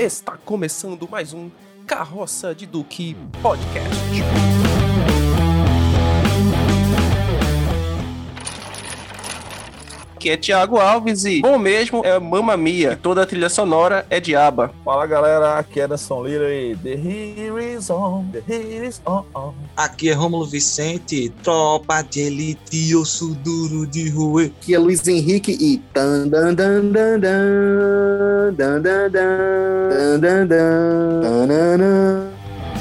Está começando mais um Carroça de Duque Podcast. Aqui é Thiago Alves e bom mesmo é Mamma Mia, e toda a trilha sonora é de ABBA. Fala galera, aqui é Anderson Lira e The Heat is on, The Heat is on. Aqui é Rômulo Vicente, tropa de elite, osso duro de roer. Aqui é Luiz Henrique e tan dan dan dan dan dan dan dan dan dan dan.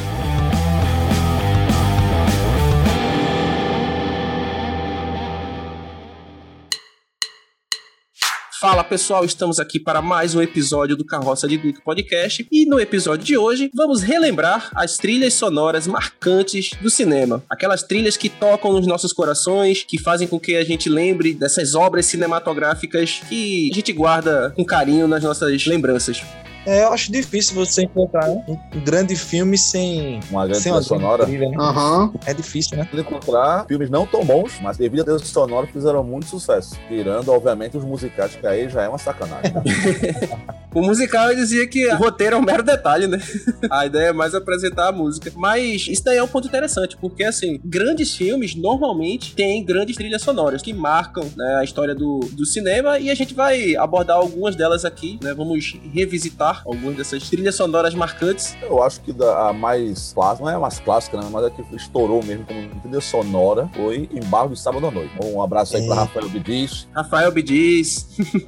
Fala pessoal, estamos aqui para mais um episódio do Carroça de Duque Podcast e no episódio de hoje vamos relembrar as trilhas sonoras marcantes do cinema. Aquelas trilhas que tocam nos nossos corações, que fazem com que a gente lembre dessas obras cinematográficas que a gente guarda com carinho nas nossas lembranças. Eu acho difícil você encontrar um grande filme sem uma grande trilha sonora. Trilha, né? É difícil, né? Encontrar filmes não tão bons, mas devido a trilha sonora fizeram muito sucesso. Tirando, obviamente, os musicais, que aí já é uma sacanagem. O musical eu dizia que o roteiro é um mero detalhe, né? A ideia é mais apresentar a música. Mas isso daí é um ponto interessante, porque assim, grandes filmes normalmente têm grandes trilhas sonoras que marcam, né, a história do cinema, e a gente vai abordar algumas delas aqui, né? Vamos revisitar algumas dessas trilhas sonoras marcantes. Eu acho que a mais clássica, não é a mais clássica, né, mas a que estourou mesmo como trilha sonora foi Embargo de Sábado à Noite. Um abraço aí para Rafael Bidiz. Rafael Bidiz,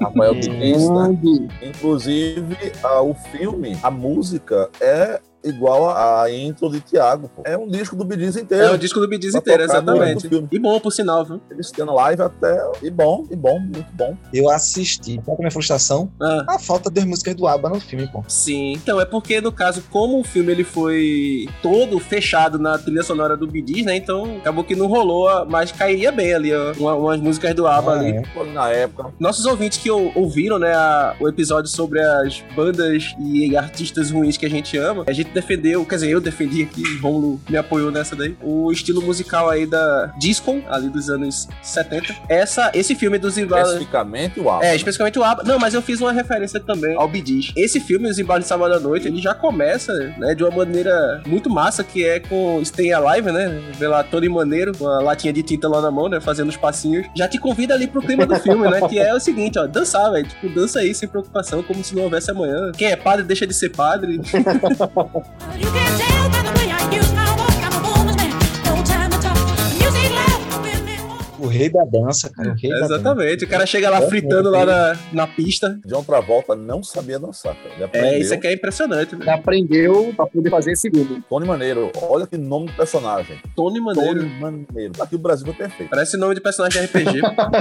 né? Inclusive, o filme, a música é igual a intro de Thiago, pô. É um disco do Bee Gees inteiro. É um disco do Bee Gees inteiro, exatamente. E bom, por sinal, viu? Eles tendo live até... E bom, muito bom. Eu assisti. Qual é a minha frustração? A falta das músicas do ABBA no filme, pô. Sim. Então, é porque, no caso, como o filme ele foi todo fechado na trilha sonora do Bee Gees, né? Então, acabou que não rolou, mas cairia bem ali, ó. Umas músicas do ABBA ali. Na época. Nossos ouvintes que ouviram, né, o episódio sobre as bandas e artistas ruins que a gente ama, a gente defendeu, quer dizer, eu defendi aqui, o Rômulo me apoiou nessa daí, o estilo musical aí da disco, ali dos anos 70. Esse filme dos embalos... Especificamente o ABBA. Especificamente o ABBA. Não, mas eu fiz uma referência também ao Bee Gees. Esse filme, Os Embalos de Sábado à Noite, ele já começa, né, de uma maneira muito massa, que é com Stay Alive, né, vê lá todo maneiro, com a latinha de tinta lá na mão, né, fazendo os passinhos. Já te convida ali pro clima do filme, né, que é o seguinte, ó, dançar, velho, tipo, dança aí sem preocupação, como se não houvesse amanhã. Quem é padre deixa de ser padre. You can't tell by the way I use my walk. I'm a woman's man. No time to talk. Music loud, women. O rei da dança, cara. Exatamente. O cara chega lá fritando lá na pista. John Travolta não sabia dançar, cara. Isso aqui é impressionante, né? Ele aprendeu pra poder fazer esse filme. Tony Maneiro. Olha que nome do personagem. Tony Maneiro. Aqui o Brasil foi perfeito. Parece nome de personagem de RPG.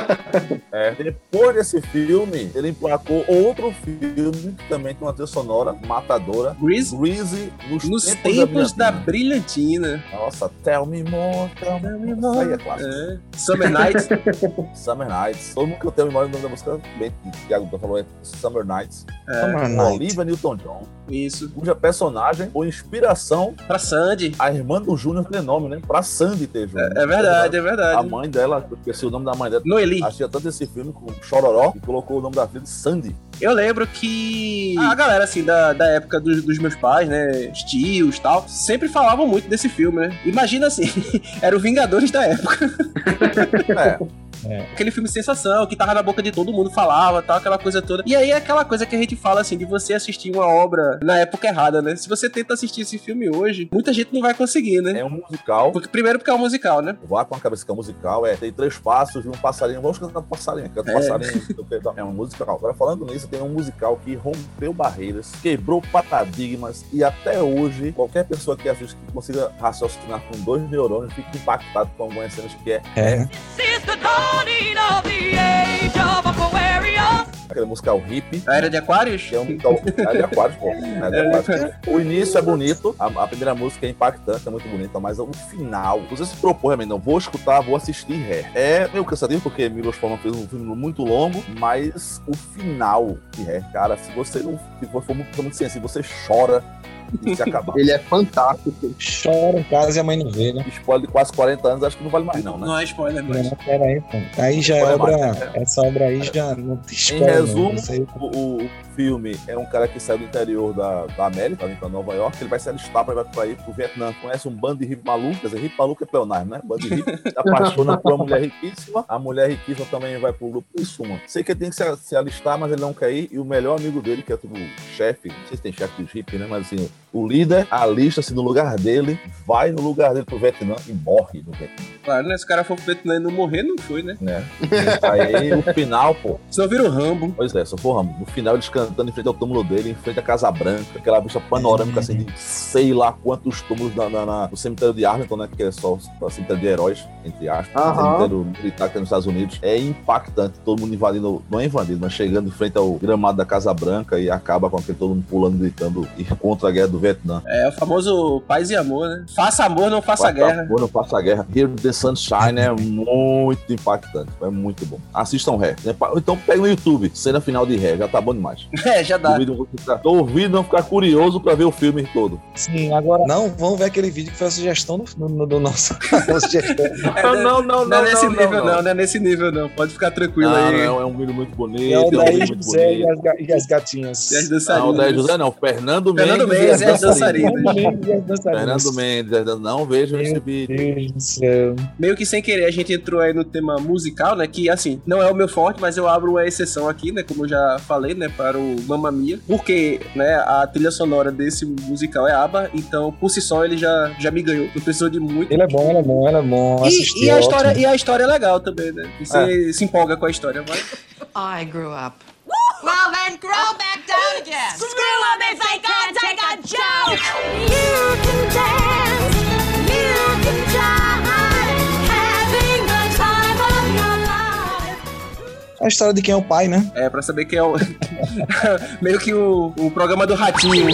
Depois desse filme, ele emplacou outro filme que também tem uma trilha sonora matadora. Grease nos tempos da Brilhantina. Nossa, Tell Me More. Isso aí é clássico. Summer Nights. Summer Nights. Todo mundo que eu tenho memória do nome da música, bem que o Thiago falou, é Summer Nights. Olivia Newton-John. Isso. Cuja personagem foi inspiração pra Sandy. A irmã do Júnior tem nome, né? Pra Sandy ter Júnior. É verdade. A mãe dela, eu esqueci o nome da mãe dela. Noeli. Assistia tanto esse filme com Chororó e colocou o nome da filha de Sandy. Eu lembro que a galera, assim, da época dos meus pais, né, os tios e tal, sempre falavam muito desse filme, né? Imagina assim, era o Vingadores da época. Aquele filme sensação, que tava na boca de todo mundo, falava, tal, aquela coisa toda. E aí é aquela coisa que a gente fala, assim, de você assistir uma obra na época errada, né? Se você tenta assistir esse filme hoje, muita gente não vai conseguir, né? É um musical. Primeiro porque é um musical, né? Vá com a cabeça que é um musical, tem 3 passos e um passarinho. Vamos cantar passarinho, passarinho. É um musical. Agora, falando nisso, tem um musical que rompeu barreiras, quebrou paradigmas e até hoje, qualquer pessoa que assiste que consiga raciocinar com 2 neurônios fica impactado com algumas cenas que aquele musical hippie. A Era de Aquários? Que é um musical. Era de Aquários, pô. O início é bonito, a primeira música é impactante, é muito bonita, mas o final, você se propõe, realmente, não vou escutar, vou assistir É meio cansativo, porque Milos Forman fez um filme muito longo, mas o final de cara, se você não for muito sensível, você chora E se acabar. Ele é fantástico. Chora em casa e a mãe não vê, né? Spoiler de quase 40 anos, acho que não vale mais não, né? Não é spoiler, mas... Não, peraí, pô. Aí já é Olha obra. mais, né? Essa obra aí já não te Em espera. resumo, Não sei. o filme é um cara que sai do interior da América, vem pra Nova York, ele vai se alistar pra ir pro Vietnã. Conhece um bando de hippie maluco, quer dizer, hippie maluco é pleonasmo, né? Bando de hippie, se apaixona por uma mulher riquíssima, a mulher riquíssima também vai pro grupo. Isso, mano. Sei que ele tem que se alistar, mas ele não quer ir, e o melhor amigo dele, que é tipo o chefe, não sei se tem chefe dos hippies, né? Mas assim, o líder alista-se no lugar dele, vai no lugar dele pro Vietnã e morre no Vietnã. Claro, né? Se o cara for pro Vietnã e não morrer, não foi, né? Aí, no final, pô, Só vira o Rambo. pois é, só for Rambo. No final, eles cantando em frente ao túmulo dele, em frente à Casa Branca, aquela vista panorâmica, assim, de sei lá quantos túmulos no cemitério de Arlington, né? Que é só o cemitério de heróis, entre aspas. O cemitério militar que tem nos Estados Unidos. É impactante, todo mundo invadindo, não é invadindo, mas chegando em frente ao gramado da Casa Branca e acaba com aquele todo mundo pulando, gritando e contra a guerra do Vietnã. É o famoso paz e amor, né? Faça amor, não faça guerra. Amor, não faça guerra. Here the Sunshine é muito impactante, é muito bom. Assistam Ré. Então pega no YouTube, cena final de Ré, já tá bom demais. É, já dá. Duvido não ficar curioso pra ver o filme todo. Sim, agora. Não, vamos ver aquele vídeo que foi a sugestão do nosso. sugestão. Não é nesse nível, não é nesse nível, não. Pode ficar tranquilo aí. É um vídeo muito bonito. É o um vídeo Daí muito José bonito. e as gatinhas. E as Não, o dançarinas. Daí José não, Fernando Fernando Mendes Mendes e as dançarinas. Fernando Mendes, não vejam esse vídeo. Meu Deus do céu. Meio que sem querer, a gente entrou aí no tema musical, né? Que, assim, não é o meu forte, mas eu abro uma exceção aqui, né? Como eu já falei, né? Para o Mamma Mia. Porque, né? A trilha sonora desse musical é ABBA. Então, por si só, ele já me ganhou. Não precisou de muito. Ele é bom. Assisti, E ótimo. a história é legal também, né? E você se empolga com a história, mas... I grew up. Well, then grow back down again. Screw them if they can't take a joke. You can dance, you can jive, having the time of your life. A história de quem é o pai, né? É, pra saber quem é o... Meio que o programa do Ratinho.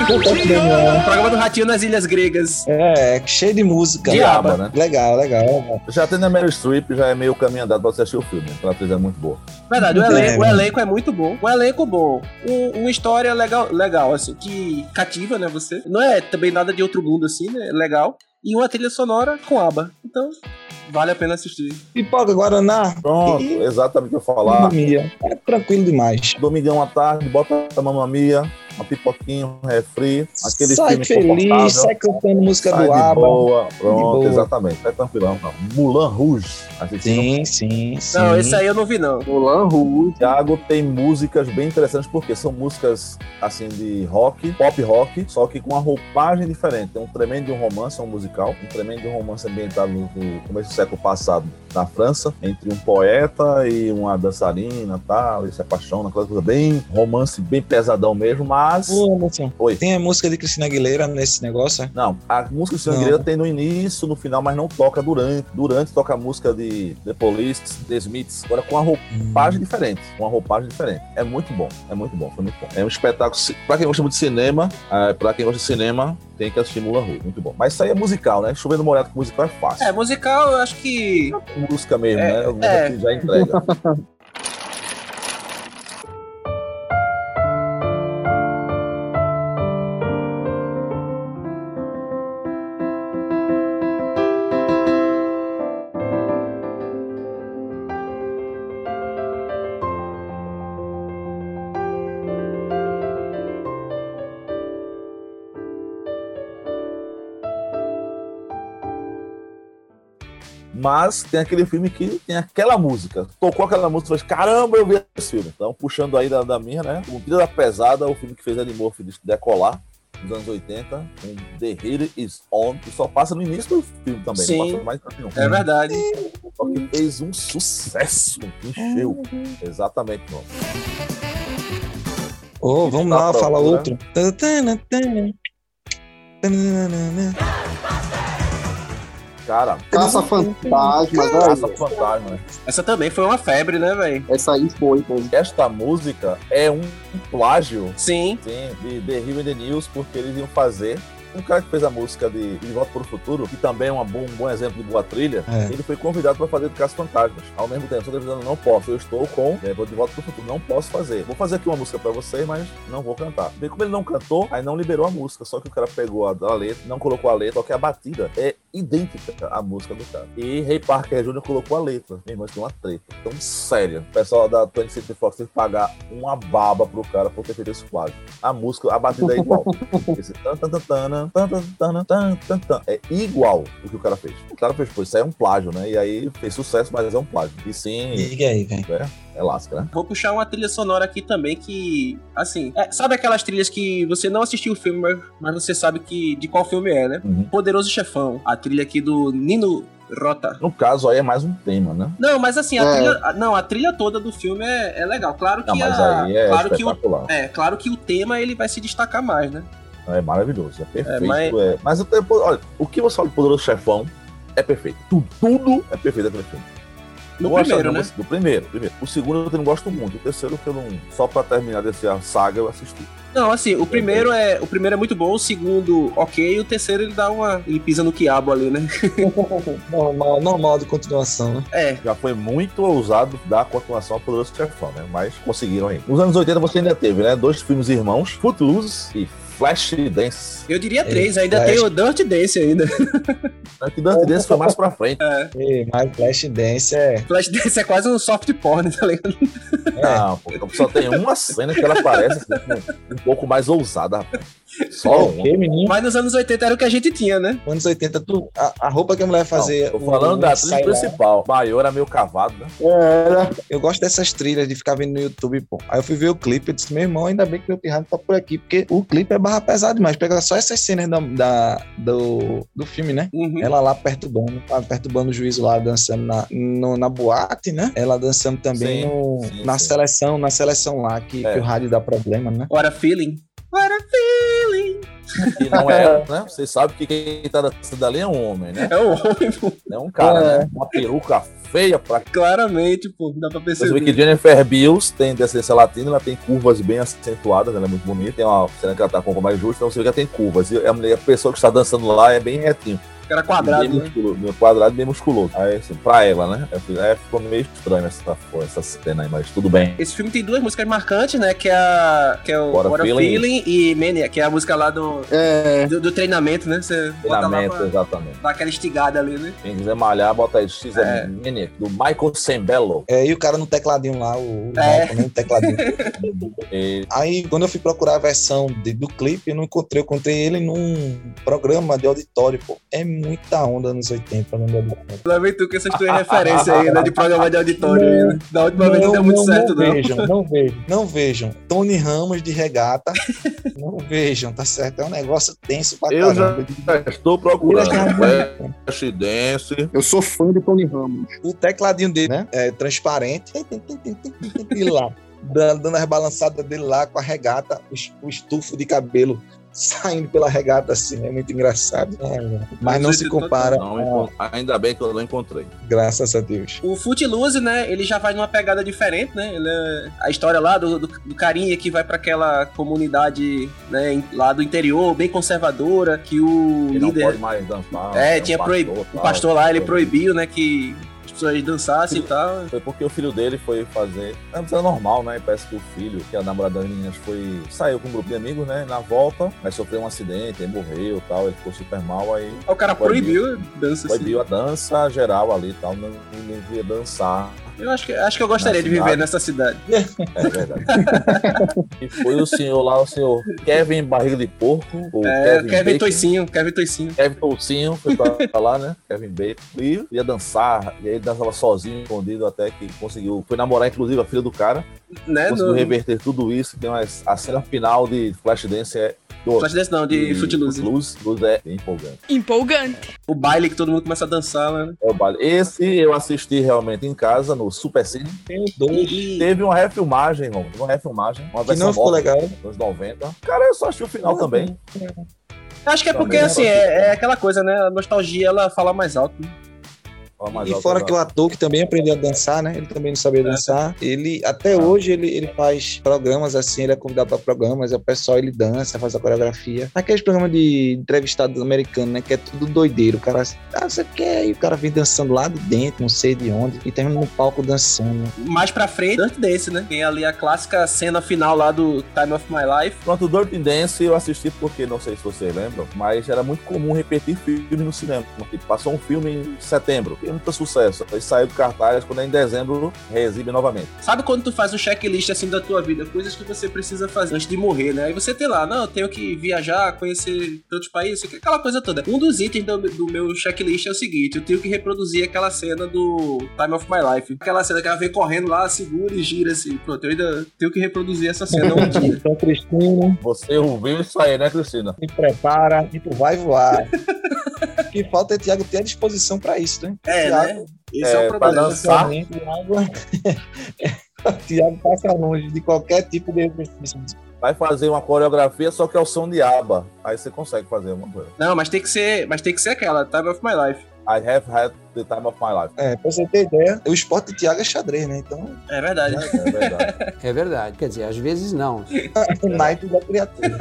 O programa do Ratinho nas Ilhas Gregas. É, cheio de música. De ABBA, né? Legal. Já tendo a Meryl Streep, já é meio caminho andado pra você assistir o filme. A atriz é muito boa. Verdade, o elenco é muito bom. O elenco bom. Uma história legal, assim, que cativa, né, você. Não é também nada de outro mundo, assim, né? Legal. E uma trilha sonora com ABBA. Então, vale a pena assistir. Pipoca, Guaraná. Pronto, E exatamente o que eu ia falar. Mamma Mia. É tranquilo demais. Domingão à tarde, bota a Mamma Mia, uma pipoquinha, um refri, aquele Sai filme feliz, confortável. sai cantando música Sai do de ABBA. boa, pronto, boa. exatamente. Sai tranquilão. Não. Moulin Rouge. Assistindo. Sim. Não, esse aí eu não vi, não. Mulan Rouge. Thiago tem músicas bem interessantes, porque são músicas, assim, de rock, pop rock, só que com uma roupagem diferente. Tem um tremendo de um romance, é um musical, um tremendo de um romance ambientado no começo do século passado, na França, entre um poeta e uma dançarina e tal, eles se apaixonam, aquela coisa bem romance, bem pesadão mesmo, mas... Ô, Anderson, Oi. tem a música de Cristina Aguilera nesse negócio, é? Não, a música de Cristina Não. Aguilera tem no início, no final, mas não toca durante. Durante toca a música de The Police, The Smiths, agora com uma roupagem diferente. Uma roupagem diferente. É muito bom, foi muito bom. É um espetáculo, pra quem gosta muito de cinema, tem que assistir Moulin Rouge, muito bom. Mas isso aí é musical, né? Chovendo molhado com musical é fácil. É, musical, eu acho que... Música mesmo, né? Música é. que já entrega. Mas tem aquele filme que tem aquela música. Tocou aquela música e falei, caramba, eu vi esse filme. Então, puxando aí da minha, né? O Trilha da Pesada, o filme que fez Eddie Murphy decolar, nos anos 80, com The Hit Is On, que só passa no início do filme também. Sim. Não passa mais pra nenhum. É verdade. Só que fez um sucesso. Encheu. Exatamente, não. Ô, vamos Tá lá, pronto, fala né? outro. Cara, Caça Fantasmas, Caça olha. Fantasma. Essa também foi uma febre, né, velho? Essa aí foi, pô. Esta música é um plágio Sim. de The Rio and the News, porque eles iam fazer Um cara que fez a música de Volta para o Futuro, que também é um bom exemplo de boa trilha, ele foi convidado para fazer de Caça Fantasmas. Ao mesmo tempo, eu estou dizendo, não posso, eu estou com De Volta para o Futuro, não posso fazer. Vou fazer aqui uma música para vocês, mas não vou cantar. Bem, como ele não cantou, aí não liberou a música, só que o cara pegou a letra, não colocou a letra, só que a batida é idêntica à música do cara. E Ray Parker Jr. colocou a letra. Meu irmão, tem uma treta tão séria. O pessoal da 20th Century Fox teve que pagar uma baba pro cara por ter feito esse plágio. A música, a batida é igual. Esse é igual o que o cara fez. O cara fez, pô, isso aí é um plágio, né? E aí fez sucesso, mas é um plágio. E sim... Diga aí, velho. É lasca, né? Vou puxar uma trilha sonora aqui também que, assim, sabe aquelas trilhas que você não assistiu o filme, mas você sabe de qual filme é, né? Poderoso Chefão, a trilha aqui do Nino Rota. No caso aí é mais um tema, né? Não, mas assim, a trilha toda do filme é legal. Claro que mas aí é espetacular. Claro que o tema ele vai se destacar mais, né? É maravilhoso, é perfeito. Mas olha, o que você fala do Poderoso Chefão é perfeito. Tudo é perfeito naquele filme. No primeiro, né? Do primeiro. O segundo eu não gosto muito. O terceiro que eu não... Só pra terminar dessa saga eu assisti. Não, assim, o primeiro é muito bom, o segundo ok, e o terceiro ele pisa no quiabo ali, né? normal de continuação, né? Já foi muito ousado dar continuação ao Poderoso Chefão, né? Mas conseguiram aí. Nos anos 80 você ainda teve, né? 2 filmes irmãos, Footloose e Flashdance. Eu diria 3, ainda tem o Dirty Dance ainda. Que Dirty Dance foi mais pra frente. Mas Flashdance é... Flashdance é quase um soft porn, tá ligado? Não, pô, só tem uma cena que ela parece um pouco mais ousada, rapaz. Só uma. Menino? Mas nos anos 80 era o que a gente tinha, né? Nos anos 80, a roupa que a mulher fazia... Tô falando da atriz principal. Maior era meio cavado, né? Eu gosto dessas trilhas de ficar vendo no YouTube, pô. Aí eu fui ver o clipe, eu disse, meu irmão, ainda bem que meu pirrano tá por aqui, porque o clipe é barra pesada demais. Pega só essas cenas do filme, né? Ela lá perturbando o juízo lá, dançando na boate, né? Ela dançando também na seleção lá, que o rádio dá problema, né? What a feeling. What a feeling. E não é, né? Você sabe que quem tá dançando ali é um homem, né? É um homem, pô. É um cara, né? Uma peruca feia pra... Claramente, pô, dá pra perceber. Você vê que Jennifer Beals tem descendência latina, ela tem curvas bem acentuadas, ela é muito bonita, tem uma cena que ela tá com mais justa, então você vê que ela tem curvas. E a pessoa que está dançando lá é bem retinho. Era quadrado, bem quadrado, bem musculoso. Aí, assim, pra ela, né? Ficou meio estranho essa cena aí, mas tudo bem. Esse filme tem 2 músicas marcantes, né? Que é o What a Feeling e Maniac, que é a música lá do treinamento, né? Você treinamento, exatamente. Dá aquela estigada ali, né? Quem quiser malhar, bota aí X Maniac, do Michael Sembello. E o cara no tecladinho lá, o Michael, no tecladinho. Aí, quando eu fui procurar a versão do clipe, eu encontrei ele num programa de auditório, pô. É muita onda nos 80, no auditório. Lá vem tu com essas tuas referências aí, né? De programa de auditório aí, né? Da última vez não deu muito certo, Não vejam. Tony Ramos de regata. Não vejam, tá certo? É um negócio tenso pra caramba. Eu já estou procurando. Flashdance. Eu sou fã de Tony Ramos. O tecladinho dele, né? É transparente. E lá, dando as balançadas dele lá com a regata, o estufo de cabelo saindo pela regata assim, é muito engraçado. Mas não se compara. Ainda bem que eu não encontrei. Graças a Deus. O Footloose, né, ele já vai numa pegada diferente, né? A história lá do carinha que vai pra aquela comunidade, né, lá do interior, bem conservadora, que o Ele líder... não pode mais dançar. Tinha proibido. O pastor lá, ele proibiu, né, que as pessoas dançassem e tal. Foi porque o filho dele foi fazer... Antes era normal, né? Parece que o filho, que é a namorada das meninas, saiu com um grupo de amigos, né? Na volta, mas sofreu um acidente, aí morreu e tal, ele ficou super mal, aí... O cara proibiu a dança. Proibiu a dança geral ali e tal, ninguém queria dançar. Eu acho que eu gostaria de viver nessa cidade. É verdade. E foi o senhor Kevin Barriga de Porco, ou Kevin Toicinho. Kevin Toicinho, foi pra lá, né? Kevin Bacon. E ia dançar, e aí ele dançava sozinho, escondido, até que conseguiu. Foi namorar, inclusive, a filha do cara. Né? Conseguiu reverter tudo isso. Tem a cena final de Flashdance Flashdance não, de Footloose. Footloose é empolgante. Empolgante. O baile que todo mundo começa a dançar, né? É o baile. Esse eu assisti realmente em casa, no Super Cine. Teve uma refilmagem, irmão. Uma versão que não ficou legal. Nos 90. Cara, eu só assisti o final também. Acho que é porque, assim, é aquela coisa, né? A nostalgia, ela fala mais alto. Né? mais E alto fora da- que o ator que também aprendeu a dançar, né? Ele também não sabia dançar. Ele, até hoje, ele faz programas assim, ele é convidado para programas, o pessoal ele dança, faz a coreografia. Aqueles programas de entrevistado americano, né? Que é tudo doideiro. O cara, você quer? E o cara vem dançando lá de dentro, não sei de onde, e termina no palco dançando. Mais pra frente, Dirty Dance, né? Tem ali a clássica cena final lá do Time of My Life. Pronto, o Dirty Dance eu assisti porque, não sei se vocês lembram, mas era muito comum repetir filme no cinema. Tipo, passou um filme em setembro, tem muito sucesso. Aí saiu do cartaz, quando é em dezembro, reexibe novamente. Sabe quando tu faz um checklist assim da tua vida? Coisas que você precisa fazer antes de morrer, né? Aí você tem lá, não, eu tenho que viajar, conhecer tantos países, aquela coisa toda. Um dos itens do meu checklist é o seguinte, eu tenho que reproduzir aquela cena do Time of My Life. Aquela cena que ela vem correndo lá, segura e gira assim. Pronto, eu ainda tenho que reproduzir essa cena um dia. Então, Cristina, Você ouviu isso aí, né, Cristina? se prepara e tu vai voar. O que falta é Thiago ter a disposição para isso, né? É, Thiago, né? Esse é o pra problema. dançar. O Thiago passa longe de qualquer tipo de exercício. Vai fazer uma coreografia, só que é o som de aba. Aí você consegue fazer uma coisa. Não, mas tem que ser aquela, Time of My Life. I have had the time of my life. É, pra você ter ideia, o esporte de Thiago é xadrez, né? Então, É verdade. É verdade. É verdade. Quer dizer, às vezes não. o naipe da criatura.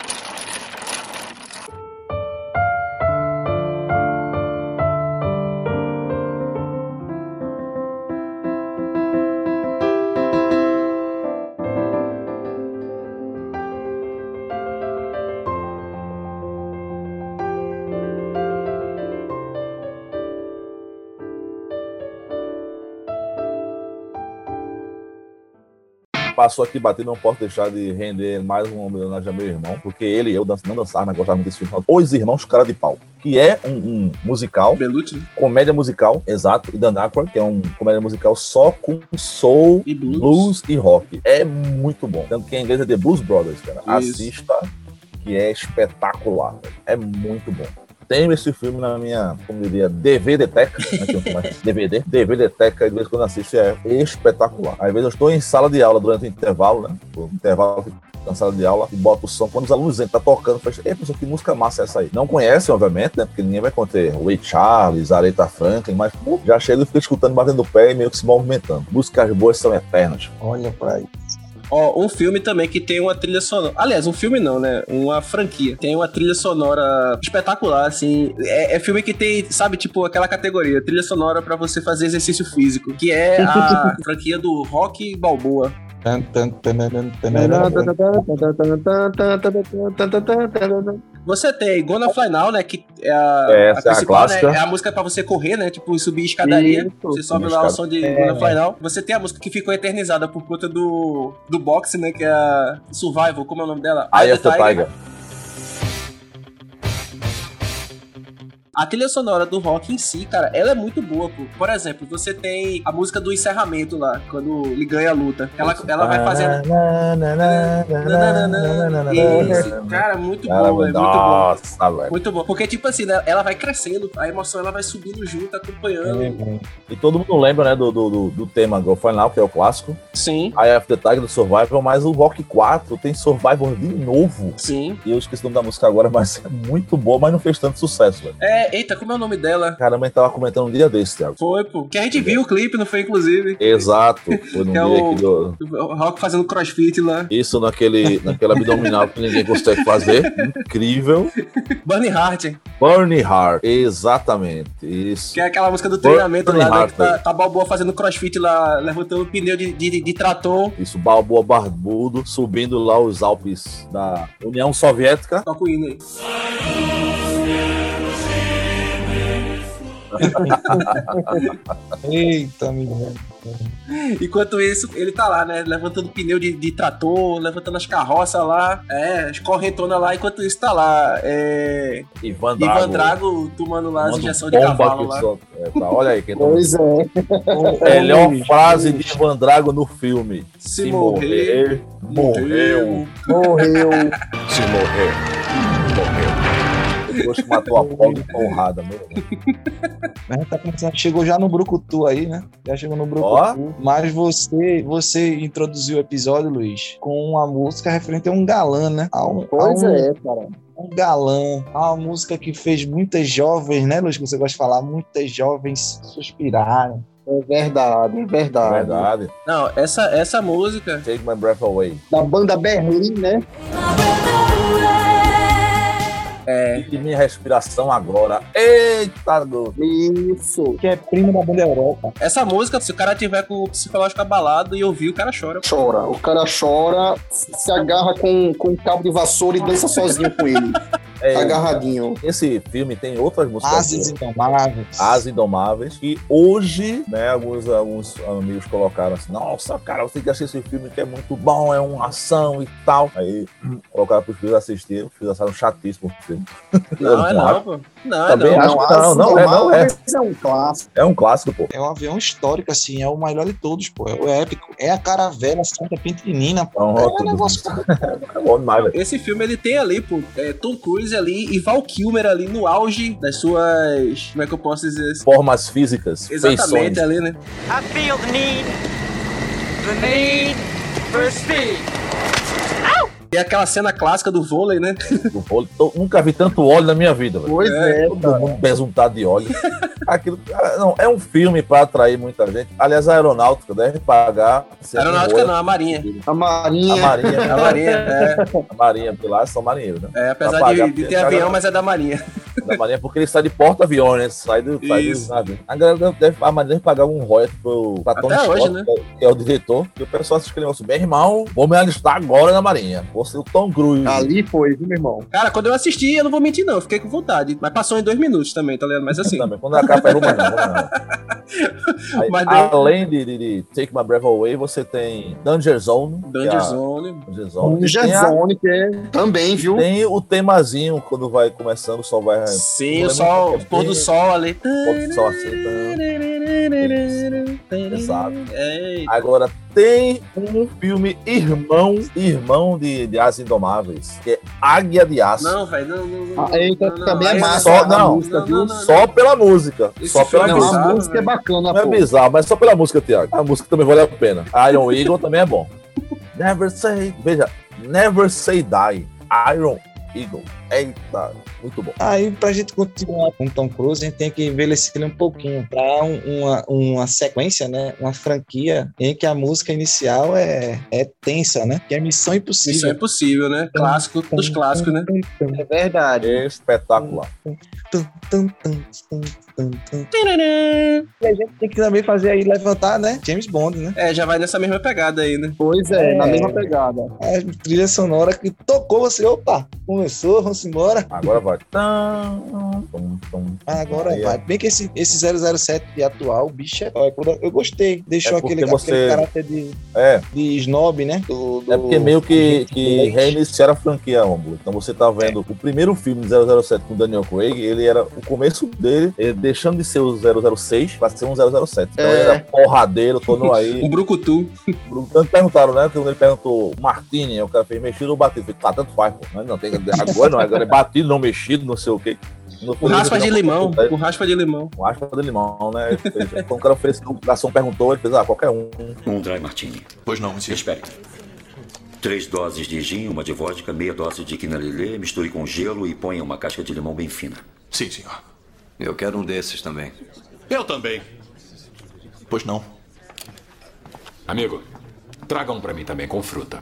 Passou aqui batendo, não posso deixar de render mais uma homenagem a meu irmão, porque ele e eu não dançava, mas gostava muito desse filme. Os Irmãos Cara de Pau, que é um musical, Belucci, né? comédia musical, exato, e Dan Aykroyd, que é um comédia musical só com soul, E blues. blues e rock. É muito bom. Tanto que em inglês é The Blues Brothers, cara. Isso. Assista, que é espetacular. Velho. É muito bom. Tenho esse filme na minha, como diria, DVD-teca, DVD-teca, e de vez em quando assisto, é espetacular. Às vezes eu estou em sala de aula durante o intervalo, né? O intervalo na sala de aula, e boto o som, quando os alunos entram, tá tocando, eu falo, pessoal, que música massa é essa aí? Não conhecem, obviamente, né? Porque ninguém vai conter Ray Charles, Aretha Franklin, mas já chega e fica escutando, batendo o pé e meio que se movimentando. Músicas boas são eternas. Olha pra aí. Ó, um filme também que tem uma trilha sonora. Aliás, um filme não, né? Uma franquia. Tem uma trilha sonora espetacular, assim. É filme que tem, sabe, tipo, aquela categoria, trilha sonora pra você fazer exercício físico, que é a franquia do Rock Balboa. Você tem Gonna Fly Now, né? Que é Essa é a principal, clássica. né? É a música pra você correr, né? Tipo, subir escadaria. Isso, Você sobe subir lá o escada. som de Gonna Fly Now. Você tem a música que ficou eternizada por conta do boxe, né? Que é a Survival, como é o nome dela? Eye of the Tiger. A trilha sonora do rock em si, cara, ela é muito boa, pô. Por exemplo, você tem a música do encerramento lá, quando ele ganha a luta. Ela vai fazendo... Isso, cara, muito bom, velho, muito bom. Nossa, velho. Muito bom, porque tipo assim, né, ela vai crescendo, a emoção ela vai subindo junto, acompanhando. E todo mundo lembra, né, do tema Go Final, que é o clássico. Sim, Eye of the Tiger do Survival, mas o Rock 4 tem Survival de novo. sim. E eu esqueci o nome da música agora, mas é muito boa, mas não fez tanto sucesso, velho. Eita, como é o nome dela? Caramba, a gente tava comentando um dia desse, Thiago. Foi, pô. Que a gente viu o clipe, não foi, inclusive? Exato. Foi num Que é dia o- aqui do... O Rock fazendo crossfit lá. Isso naquele abdominal que ninguém consegue fazer. Incrível. Bunny Hart, Burning Heart. Exatamente. Isso. que é aquela música do treinamento Bunny lá, né, Hart, que tá Balboa fazendo crossfit lá, levantando pneu de trator. Isso, Balboa barbudo, subindo lá os Alpes da União Soviética. Toca o hino aí. Eita, menino. Enquanto isso, ele tá lá, né? Levantando pneu de trator, levantando as carroças lá, as correntonas lá. Enquanto isso, tá lá. Ivan Ivan Drago tomando lá as Manda injeções de bomba cavalo que lá. só- tá, olha aí quem tá. Pois é. Melhor frase de Ivan Drago no filme. Se morrer, morreu. Morreu. Se morrer, morreu. Depois que matou a pobre porrada, meu irmão. A gente tá começando, chegou já no Brucutu aí, né? Já chegou no Brucutu. Mas você introduziu o episódio, Luiz, com uma música referente a um galã, né? Pois é, cara. um galã, uma música que fez muitas jovens, né, Luiz, que você gosta de falar, muitas jovens suspirarem. É verdade, é verdade. Verdade. Não, essa música... Take My Breath Away. Da banda Berlim, né? E minha respiração agora. Eita, Deus. Isso. Que é primo da banda Europa. Essa música, se o cara tiver com o psicológico abalado e ouvir, o cara chora. Chora. O cara chora, se agarra com um cabo de vassoura e dança sozinho com ele. Agarradinho. Esse filme tem outras músicas. Asas Indomáveis. As Indomáveis. Que hoje, né, alguns amigos colocaram assim: nossa, cara, você tem que assistir esse filme que é muito bom, é uma ação e tal. Aí colocaram pros filhos assistir, os filhos acharam chatíssimo o filme. Não, não, pô. Não, também acho que não é. É um clássico. É um clássico, pô. É um avião histórico, assim, é o melhor de todos, pô. É o épico. É a caravela Santa Petrina, pô. É um negócio. É bom demais, velho. Esse filme, ele tem ali, pô, Tom Cruise ali e Val Kilmer ali no auge das suas... Como é que eu posso dizer isso? Formas físicas. Exatamente, feições. ali, né? I feel the need for speed. E aquela cena clássica do vôlei, né? Do vôlei. Nunca vi tanto óleo na minha vida, velho. Pois é, Todo mundo besuntado de óleo. Aquilo, não, é um filme pra atrair muita gente. Aliás, a Aeronáutica deve pagar. Aeronáutica não, a Marinha. A Marinha. A Marinha, A Marinha, é. A Marinha, porque lá são marinheiros, né? É, apesar Pra pagar, de ter avião, mas é da Marinha. Da Marinha, porque ele sai de porta-aviões, né? Sai do navio. A galera a Marinha deve pagar um royalty pra Tony Até hoje, Scott, né? que é o diretor. E o pessoal assiste aquele negócio: bem, irmão, vou me alistar agora na Marinha. Você, o Tom Cruise. Ali foi, viu, meu irmão? Cara, quando eu assisti, eu não vou mentir, não. Eu fiquei com vontade. Mas passou em 2 minutos também, tá ligado? Mas assim. Também. Quando acaba, vamos não. Aí, Mas além de Take My Breath Away, você tem Danger Zone. Danger Zone. Danger Zone. Ninja Zone, que é também, viu? Tem o temazinho, quando vai começando, o sol vai... Sim, o sol, o pôr do sol ali. Pôr do sol assim. Exato. Ei. Agora, tem um filme irmão de As Indomáveis, que é Águia de Aço. Não, velho, não. Eita, também é aí massa só- a não. música, viu? Não. Só pela música. Esse Só pela filme é música. A bizarro, música é bacana, Não é pô. bizarro, mas só pela música, Thiago. A música também vale a pena. Iron Eagle também é bom. Never Say Die. Iron Eagle. Eita, muito bom. Aí, pra gente continuar com o Tom Cruise, a gente tem que envelhecer ele um pouquinho pra uma sequência, né? Uma franquia em que a música inicial é tensa, né? Que é Missão Impossível. Missão Impossível, né? Clássico dos clássicos, né? É verdade. Espetacular. E a gente tem que também fazer aí, levantar, né? James Bond, né? É, já vai nessa mesma pegada aí, né? Pois é, na mesma pegada. A trilha sonora que tocou você, opa, começou, vamos embora. Agora vai. Agora Aí, vai. Bem que esse 007 atual, o bicho é... Eu gostei. Deixou É porque aquele você- caráter de É, snob, né? é porque meio que reiniciaram a franquia, Rômulo. Então você tá vendo o primeiro filme de 007 com Daniel Craig, ele era o começo dele, ele deixando de ser o 006 pra ser um 007. Então ele era porradeiro, tô no aí. Um brucutu. Tanto perguntaram, né? Quando ele perguntou Martini, o cara fez mexido ou batido. Eu falei, tá, tanto faz, pô. Mas não, tem que agora não, agora é batido, não mexido, não sei o quê. Com raspa de limão. Com raspa de limão. Com raspa de limão, né? Quando o cara ofereceu, o garçom perguntou, ele fez, qualquer um. Um dry martini. Pois não, monsieur. Espere. 3 doses de gin, uma de vodka, meia dose de quinalilê, misture com gelo e ponha uma casca de limão bem fina. Sim, senhor. Eu quero um desses também. Eu também. Pois não. Amigo, traga um pra mim também, com fruta.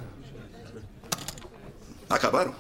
Acabaram?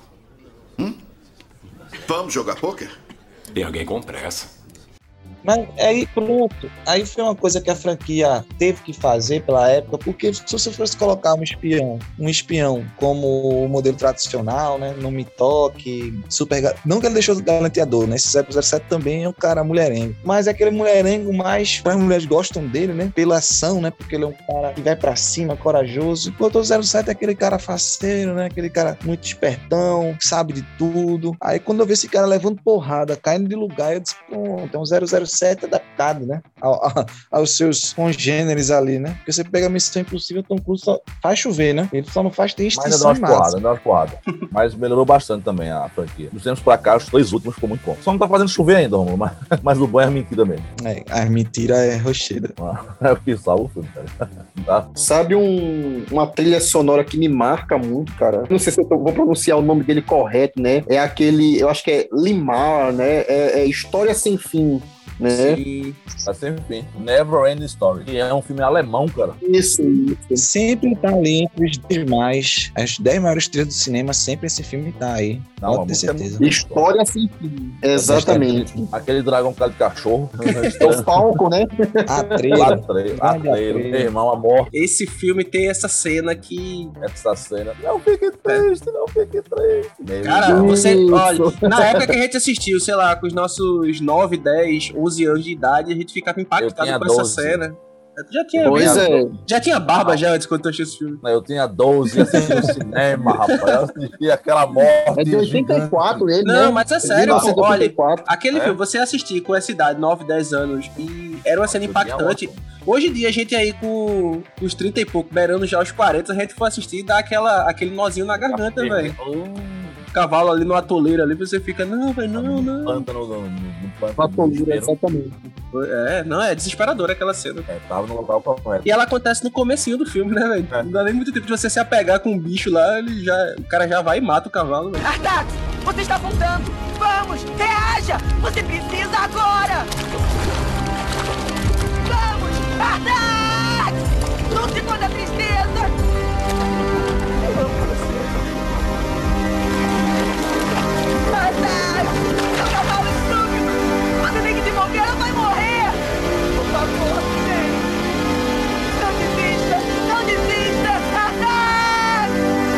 Vamos jogar pôquer? Tem alguém com pressa. Mas aí pronto, aí foi uma coisa que a franquia teve que fazer pela época, porque se você fosse colocar um espião como o modelo tradicional, né, não me toque, não que ele deixou galanteador, né, esse 007 também é um cara mulherengo, mas é aquele mulherengo mais, as mulheres gostam dele, né, pela ação, né, porque ele é um cara que vai pra cima, corajoso, enquanto o 07 é aquele cara faceiro, né, aquele cara muito espertão, sabe de tudo. Aí quando eu vi esse cara levando porrada, caindo de lugar, eu disse, pronto, é um 007 set adaptado, né? Aos seus congêneres ali, né? Porque você pega a Missão Impossível, Tom Cruise só faz chover, né? Ele só não faz ter Mas ainda dá umas porradas. Mas melhorou bastante também a franquia. Dos tempos pra cá, os 2 últimos ficou muito bom. Só não tá fazendo chover ainda, Romulo, mas o bom é a mentira mesmo. A mentira é rocheira. É o que salva o filme, cara. Tá? Sabe uma trilha sonora que me marca muito, cara? Não sei se eu vou pronunciar o nome dele correto, né? É aquele, eu acho que é Limar, né? É História Sem Fim. Né? Sim, tá sempre fim. Never Ending Story. E é um filme alemão, cara. Isso. Sempre tá ali entre os 10 mais. As 10 maiores estrelas do cinema, sempre esse filme tá aí. Não, pode ter certeza. História Sem Fim. Exatamente. Aquele dragão cara de cachorro. O Falco, né? Atreiro. Meu irmão, a morte. Esse filme tem essa cena que... Essa cena. Não fique triste, não fique triste. Cara, você... Olha, na época que a gente assistiu, sei lá, com os nossos 9, 10, 11 anos de idade, a gente ficava impactado com essa cena. Já tinha barba já antes quando eu assisti esse filme. Eu tinha 12, ia assistir no cinema, rapaz. Eu assisti aquela morte. É de 84 ele, Não, né? mas é sério, olha, aquele É? filme, você assistir com essa idade, 9, 10 anos, e era uma cena impactante. Hoje em dia, a gente aí com os 30 e pouco, beirando já os 40, a gente for assistir e dá aquele nozinho na garganta, velho. Cavalo ali no atoleiro ali, você fica, não, velho, não. Pântano no Atoleiro, exatamente. É desesperador aquela cena. Tava no local correto. E ela acontece no comecinho do filme, né, velho? Não dá nem muito tempo de você se apegar com um bicho lá, o cara já vai e mata o cavalo, velho. Artax, você está voltando! Vamos, reaja! Você precisa agora! Vamos, Artax! Lute contra a tristeza! Eu amo você. Artax! Seu cavalo é estúpido! Você tem que se mover, ela vai morrer! Por favor, gente! Não desista! Não desista! Artax!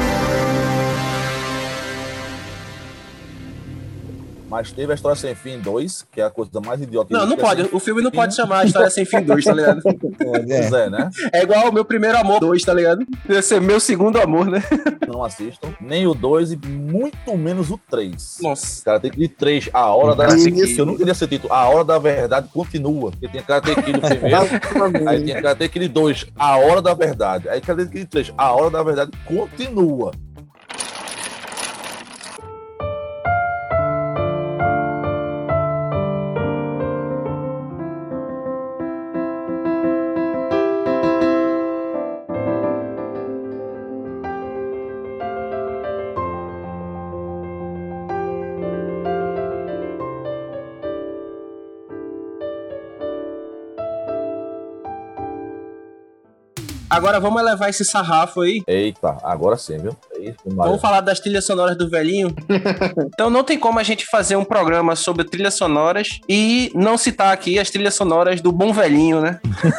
Mas teve a História Sem Fim 2, que é a coisa mais idiota. Não pode. O filme não pode chamar a História Sem Fim 2, tá ligado? Pois é, né? É igual o Meu Primeiro Amor 2, tá ligado? Deve ser Meu Segundo Amor, né? Não assistam. Nem o 2 e muito menos o 3. Nossa. Cara, tem que ir 3. A Hora da... Isso, eu não queria ser título. A Hora da Verdade continua. Porque tem Karate Kid primeiro. Aí tem Karate Kid 2. A Hora da Verdade. Aí Karate Kid 3. A Hora da Verdade continua. Agora vamos elevar esse sarrafo aí. Eita, agora sim, viu? Vamos falar das trilhas sonoras do velhinho. Então não tem como a gente fazer um programa sobre trilhas sonoras e não citar aqui as trilhas sonoras do bom velhinho, né?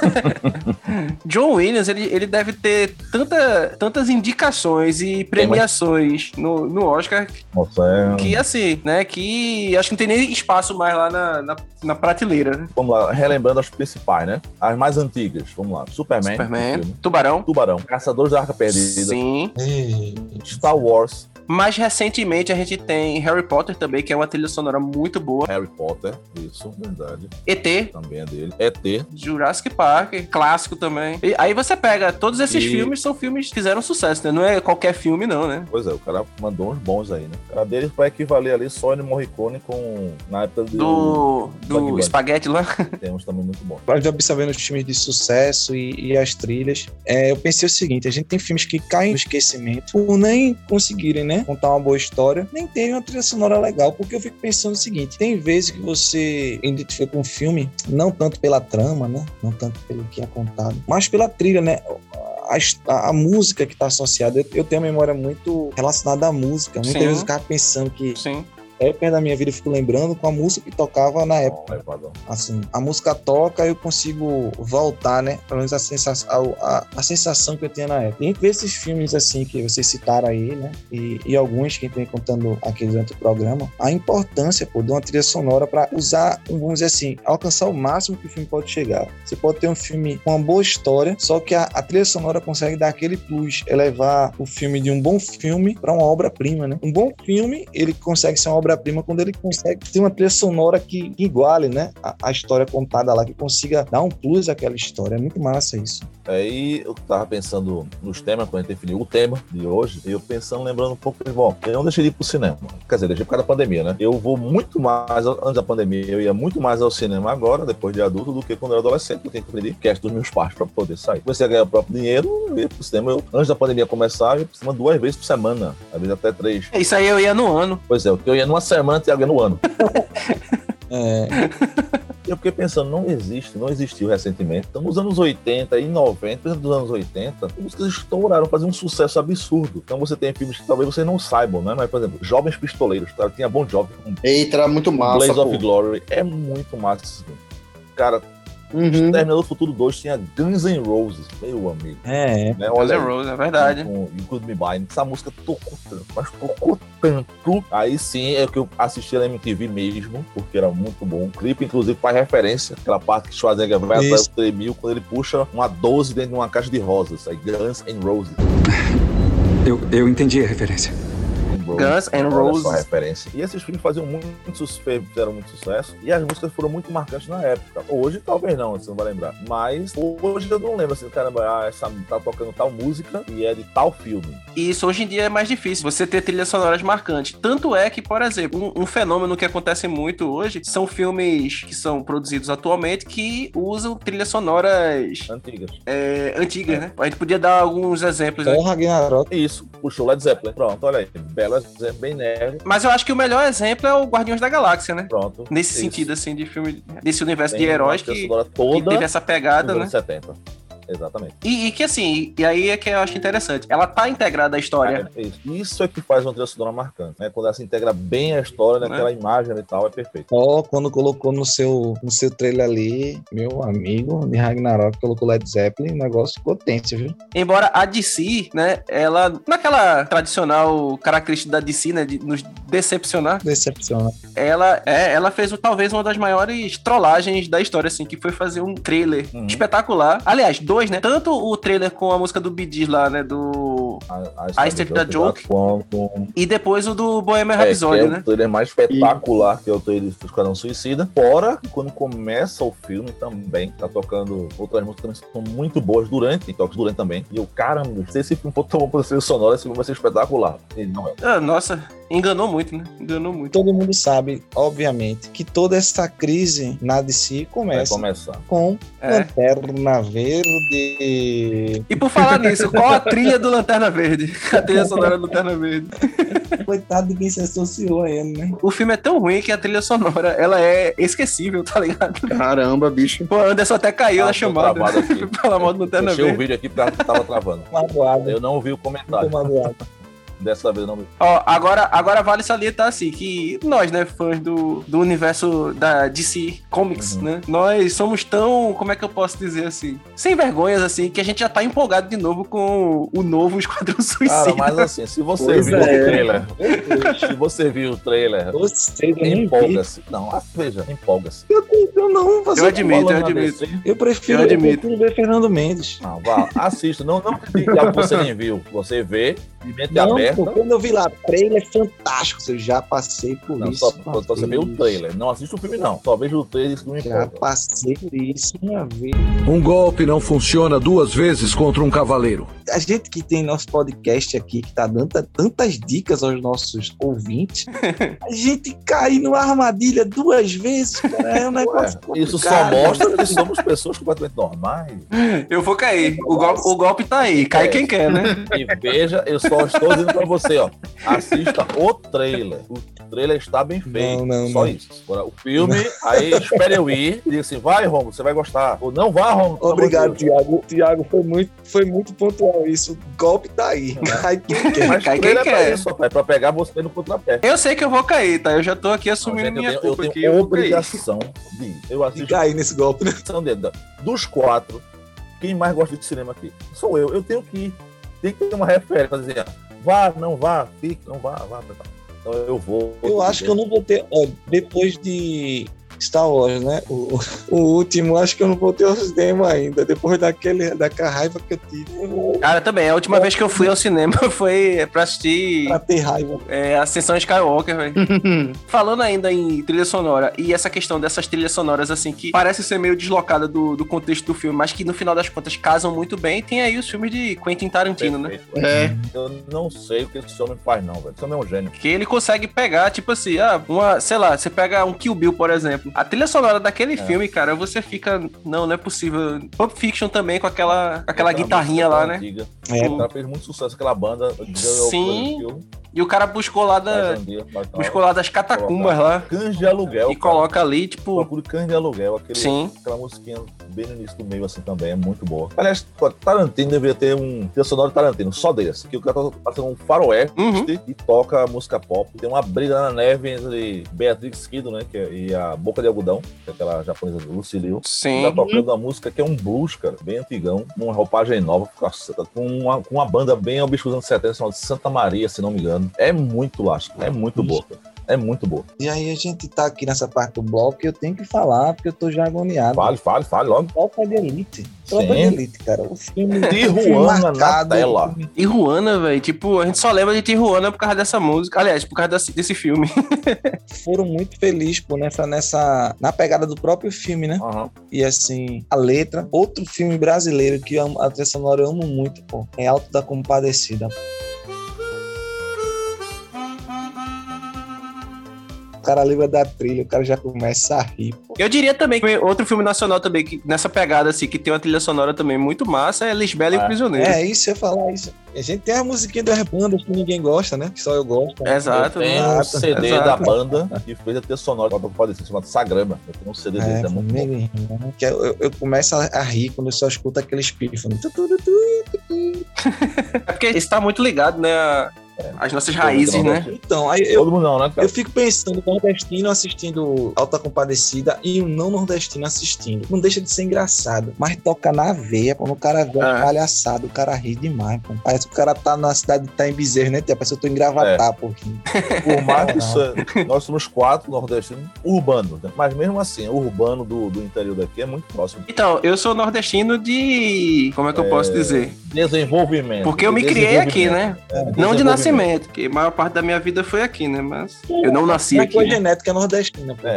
John Williams, ele deve ter tantas indicações e premiações no Oscar que assim, né? Que acho que não tem nem espaço mais lá na prateleira. Né? Vamos lá, relembrando as principais, né? As mais antigas, vamos lá. Superman. Tubarão. Caçadores da Arca Perdida. Sim. Star Wars. Mais recentemente a gente tem Harry Potter também, que é uma trilha sonora muito boa. Harry Potter, isso, verdade. ET. Também é dele. ET. Jurassic Park, clássico também. E aí você pega, todos esses filmes são filmes que fizeram sucesso, né? Não é qualquer filme não, né? Pois é, o cara mandou uns bons aí, né? O cara deles vai equivaler ali só Ennio Morricone com... Na época do espaguete lá. Temos também muito bom. Para de observar os filmes de sucesso e as trilhas, eu pensei o seguinte, a gente tem filmes que caem no esquecimento por nem conseguirem, né? Contar uma boa história, nem tem uma trilha sonora legal, porque eu fico pensando o seguinte, tem vezes que você identifica com um filme, não tanto pela trama, né? Não tanto pelo que é contado, mas pela trilha, né? A música que está associada, eu tenho uma memória muito relacionada à música, muitas vezes eu ficava pensando que época da minha vida eu fico lembrando com a música que tocava na época. Assim, a música toca, eu consigo voltar, né? Pelo menos a sensação que eu tinha na época. E entre esses filmes, assim, que vocês citaram aí, né? E alguns que a gente vem contando aqui durante o programa, a importância, de uma trilha sonora para usar, vamos dizer assim, alcançar o máximo que o filme pode chegar. Você pode ter um filme com uma boa história, só que a trilha sonora consegue dar aquele plus, elevar o filme de um bom filme para uma obra-prima, né? Um bom filme, ele consegue ser uma obra-prima quando ele consegue ter uma trilha sonora que iguale, né, a história contada lá, que consiga dar um plus àquela história. É muito massa isso. Aí eu tava pensando nos temas, quando a gente definiu o tema de hoje, e eu pensando, lembrando um pouco, bom, eu não deixei de ir pro cinema. Quer dizer, deixei por causa da pandemia, né? Eu vou muito mais, antes da pandemia, eu ia muito mais ao cinema agora, depois de adulto, do que quando eu era adolescente. Eu tenho que pedir cash dos meus pais pra poder sair. Comecei a ganhar o próprio dinheiro, eu ia pro cinema. Antes da pandemia começar, eu ia pro cinema 2 vezes por semana, às vezes até 3. Isso aí eu ia no ano. Pois é, o que eu ia numa semana, Thiago ia no ano. É. Eu fiquei pensando, não existiu recentemente. Então, nos anos 80 e 90, por exemplo, dos anos 80, músicas estouraram, faziam um sucesso absurdo. Então você tem filmes que talvez vocês não saibam, né? Mas, por exemplo, Jovens Pistoleiros, cara, tinha Bon Jovi. Eita, era muito massa, Blaze pô. of Glory, é muito massa esse filme. Cara, Terminador do Futuro 2 tinha Guns N' Roses, meu amigo. É. Né? Guns N' Roses, é verdade. Com You Could Me Buy. Essa música tocou tanto, mas tocou tanto. Aí sim é que eu assisti na MTV mesmo, porque era muito bom. O clipe, inclusive, faz referência àquela parte que Schwarzenegger vai atrás do 3000 quando ele puxa uma 12 dentro de uma caixa de rosas. Aí Guns N' Roses. Eu entendi a referência. Guns N' Roses. Referência. E esses filmes fizeram muito sucesso. E as músicas foram muito marcantes na época. Hoje, talvez não, você não vai lembrar. Mas hoje eu não lembro assim, caramba, essa tá tocando tal música e é de tal filme. E isso hoje em dia é mais difícil, você ter trilhas sonoras marcantes. Tanto é que, por exemplo, um fenômeno que acontece muito hoje são filmes que são produzidos atualmente que usam trilhas sonoras antigas, né? A gente podia dar alguns exemplos. Porra, Ragnarok. Isso, puxou Led Zeppelin. Pronto, olha aí. Belo exemplo, bem nerd. Mas eu acho que o melhor exemplo é o Guardiões da Galáxia, né? Pronto. Nesse isso. sentido, assim, de filme, desse universo Tem de heróis uma que toda teve essa pegada, nos né? anos 70. Exatamente. E que assim, e aí é que eu acho interessante. Ela tá integrada à história. Isso é que faz uma trilha sonora marcante, né? Quando ela se integra bem à história, naquela imagem e tal, é perfeito. Quando colocou no seu trailer ali, meu amigo de Ragnarok, colocou Led Zeppelin, o negócio ficou tenso, viu? Embora a DC, né, ela, naquela tradicional característica da DC, né, de nos decepcionar. Ela fez talvez uma das maiores trollagens da história, assim, que foi fazer um trailer espetacular. Aliás, dois, né? Tanto o trailer com a música do Bee Gees lá, né? Do I Stepped the Joke. E depois o do Bohemian Rhapsody, é né? o trailer mais espetacular que é o trailer do Esquadrão Suicida. Fora que quando começa o filme também, tá tocando outras músicas que são muito boas durante também. E eu, caramba, se esse filme for tão bom pra ser sonora, esse filme vai ser espetacular. Ele não é. Nossa, enganou muito, né? Enganou muito. Todo mundo sabe, obviamente, que toda essa crise na DC começa com Lanterna Verde. E por falar nisso, qual a trilha do Lanterna Verde? A trilha sonora do Lanterna Verde. Coitado de quem se associou a ele, né? O filme é tão ruim que a trilha sonora, ela é esquecível, tá ligado? Caramba, bicho. Pô, Anderson até caiu na chamada. Pela moto do Lanterna Verde. Deixei o vídeo aqui porque tava travando. Eu não ouvi o comentário. Dessa vez não vi. Ó, agora vale salientar assim, que nós, né, fãs do universo da DC Comics, né, nós somos tão, como é que eu posso dizer assim, sem vergonhas, assim, que a gente já tá empolgado de novo com o novo Esquadrão Suicida. Cara, mas assim, se você viu o trailer, empolga-se. Não, veja, empolga-se. Eu não, eu admito. Eu prefiro ver Fernando Mendes. Não, vá, assista. Não que algo que você nem viu. Você vê, de mente aberta. Quando eu vi lá, trailer fantástico. Eu já passei por isso. Só você vê o trailer. Não assiste o filme, não. Só veja o trailer e isso não me Já passei por isso uma vez. Um golpe não funciona 2 vezes contra um cavaleiro. A gente que tem nosso podcast aqui, que tá dando tantas dicas aos nossos ouvintes, a gente cair numa armadilha 2 vezes, cara, é um negócio complicado. Isso só mostra que somos pessoas completamente normais. Eu vou cair. O golpe tá aí. Cai quem quer, né? E veja, eu só estou dizendo pra você, ó. Assista o trailer. O trailer está bem feito. Só isso. Agora, o filme, aí espere eu ir e diga assim, vai, Romulo, você vai gostar. Ou não vá, Romulo. Obrigado, Thiago. Thiago, foi muito pontual isso. O golpe tá aí. Cai quem quer. Mas cai quem quer. É pra pegar você no contrapé. Eu sei que eu vou cair, tá? Eu já tô aqui assumindo minha culpa aqui. Eu tenho obrigação de ir. Eu assisto. De cair nesse golpe, né? Dos 4, quem mais gosta de cinema aqui? Sou eu. Eu tenho que ir. Tem que ter uma referência pra dizer, vá, não vá, fique, não vá. Então eu vou. Eu acho que eu não vou ter. Ó, depois de Star Wars, né? O último, acho que eu não voltei ao cinema ainda, depois daquela raiva que eu tive. Cara, também, a última vez que eu fui ao cinema foi pra assistir... Pra ter raiva. Ascensão Skywalker, velho. Falando ainda em trilha sonora, e essa questão dessas trilhas sonoras, assim, que parece ser meio deslocada do contexto do filme, mas que no final das contas casam muito bem, tem aí os filmes de Quentin Tarantino, Perfeito. né? Eu não sei o que esse homem faz, não, velho. Esse homem é um gênio. Que ele consegue pegar, tipo assim, sei lá, você pega um Kill Bill, por exemplo. A trilha sonora daquele filme, cara, você fica, não é possível. Pulp Fiction também, com aquela guitarrinha lá, né? O cara fez muito sucesso, aquela banda. Sim. E o cara buscou lá das catacumbas lá. Cães de aluguel. E coloca ali, tipo... Procura Cães de aluguel. Aquela musiquinha bem no início do meio, assim, também. É muito boa. Aliás, Tarantino deveria ter um trilha sonora de Tarantino, só desse. Que o cara tá fazendo um faroeste e toca música pop. Tem uma briga na neve entre Beatrix Kiddo, né? E a Boca de Algodão, que é aquela japonesa do Lucy Liu. Sim. Tá tocando uma música que é um blues, cara, bem antigão, uma roupagem nova, com uma banda bem ao bicho dos anos 70, chamada Santa Maria, se não me engano. É muito lasco, é muito boa, cara. É muito boa. E aí a gente tá aqui nessa parte do bloco e eu tenho que falar, porque eu tô já agoniado. Fale logo. Tropa de Elite. Tropa de Elite, cara. O filme Tijuana na tela. Tijuana, velho. Tipo, a gente só lembra de Tijuana por causa dessa música. Aliás, por causa desse filme. Foram muito felizes, pô, na pegada do próprio filme, né? E assim, a letra. Outro filme brasileiro que a trilha sonora eu amo muito, pô, é Alto da Compadecida. O cara lembra da trilha, o cara já começa a rir. Pô. Eu diria também que outro filme nacional também, que nessa pegada, assim, que tem uma trilha sonora também muito massa, é Lisbela e o Prisioneiro. É isso, eu ia falar isso. A gente tem a musiquinha das bandas que ninguém gosta, né? Que só eu gosto. Exato. Tem um CD da banda que fez a trilha sonora, pode ser chamado Sagrama. Eu tenho um CD desse, é muito bom. Que eu começo a rir quando eu só escuto aqueles pífanos. É porque está muito ligado, né? As nossas raízes, né? Então, aí todo mundo não, né, cara? Eu fico pensando, o nordestino assistindo Alta Compadecida e o não nordestino assistindo. Não deixa de ser engraçado, mas toca na veia, quando o cara vê a palhaçada, o cara ri demais, pô. Parece que o cara tá na cidade de Itaim Bezerra, né? Parece que eu tô em Gravatar, pô. Por mais que nós somos 4 nordestinos urbanos, né? Mas mesmo assim, o urbano do interior daqui é muito próximo. Então, eu sou nordestino de... Como é que eu posso dizer? Desenvolvimento. Porque eu me criei aqui, né? Não de nascimento, porque a maior parte da minha vida foi aqui, né? Mas eu não nasci aqui. Foi genética nordestina, pô.